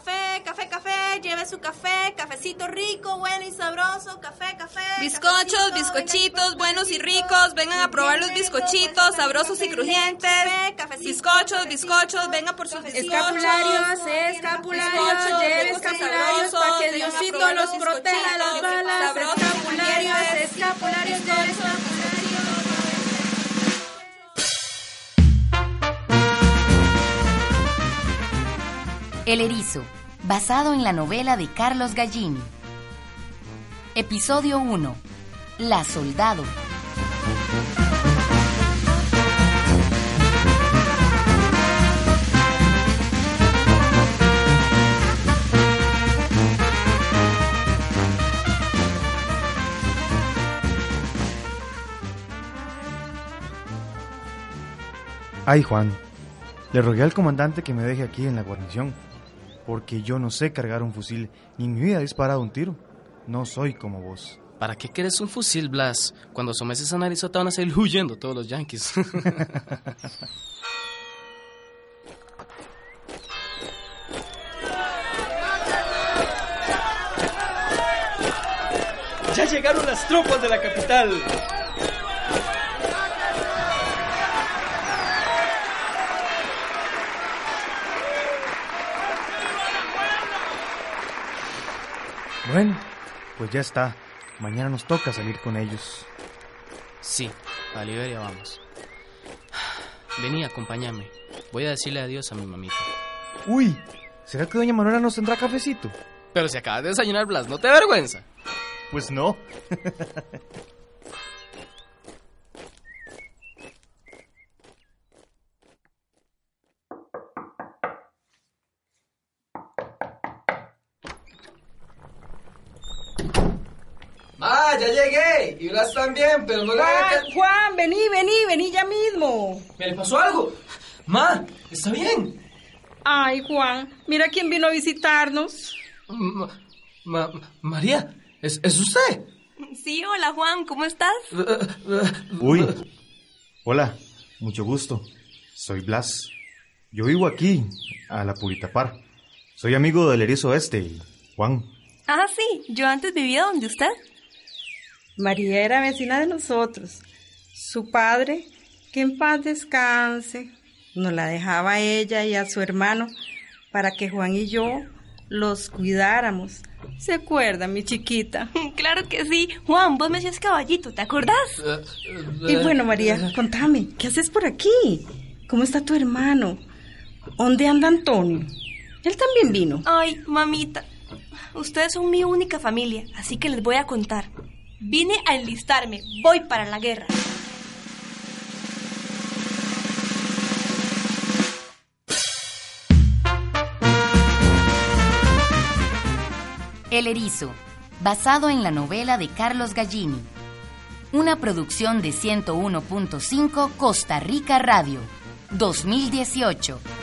café, café, café, lleve su café, cafecito rico, bueno y sabroso, café, café. Bizcochos, bizcochitos, buenos y ricos, vengan a probar los bizcochitos, sabrosos y crujientes. Bizcochos, bizcochos, vengan por sus bizcochos. Escapularios, lleve escapularios para que Diosito los proteja de las balas. Escapularios, lleve escapularios. El Erizo, basado en la novela de Carlos Gallini. Episodio 1. La Soldado. Ay, Juan, le rogué al comandante que me deje aquí en la guarnición, porque yo no sé cargar un fusil, ni en mi vida he disparado un tiro. No soy como vos. ¿Para qué querés un fusil, Blas? Cuando asomes esa narizota van a salir huyendo todos los yanquis. ¡Ya llegaron las tropas de la capital! Bueno, pues ya está. Mañana nos toca salir con ellos. Sí, a Liberia vamos. Vení, acompáñame. Voy a decirle adiós a mi mamita. Uy, ¿será que doña Manuela nos tendrá cafecito? Pero si acabas de desayunar, Blas, ¿no te da vergüenza? Pues no. Ya llegué. Y Blas también, pero no le haga que... Juan, vení ya mismo. ¿Me le pasó algo? Ma, ¿está bien? Ay, Juan, mira quién vino a visitarnos. María, ¿es usted? Sí, hola Juan, ¿cómo estás? Uy, hola, mucho gusto. Soy Blas. Yo vivo aquí, a la Puritapar. Soy amigo del Erizo Juan. Ah, sí, yo antes vivía donde usted. María era vecina de nosotros. Su padre, que en paz descanse, nos la dejaba a ella y a su hermano para que Juan y yo los cuidáramos. ¿Se acuerda, mi chiquita? Claro que sí. Juan, vos me decías caballito, ¿te acordás? Y bueno, María, contame, ¿qué haces por aquí? ¿Cómo está tu hermano? ¿Dónde anda Antonio? Él también vino. Ay, mamita, ustedes son mi única familia, así que les voy a contar. Vine a enlistarme, voy para la guerra. El Erizo, basado en la novela de Carlos Gallini. Una producción de 101.5 Costa Rica Radio, 2018.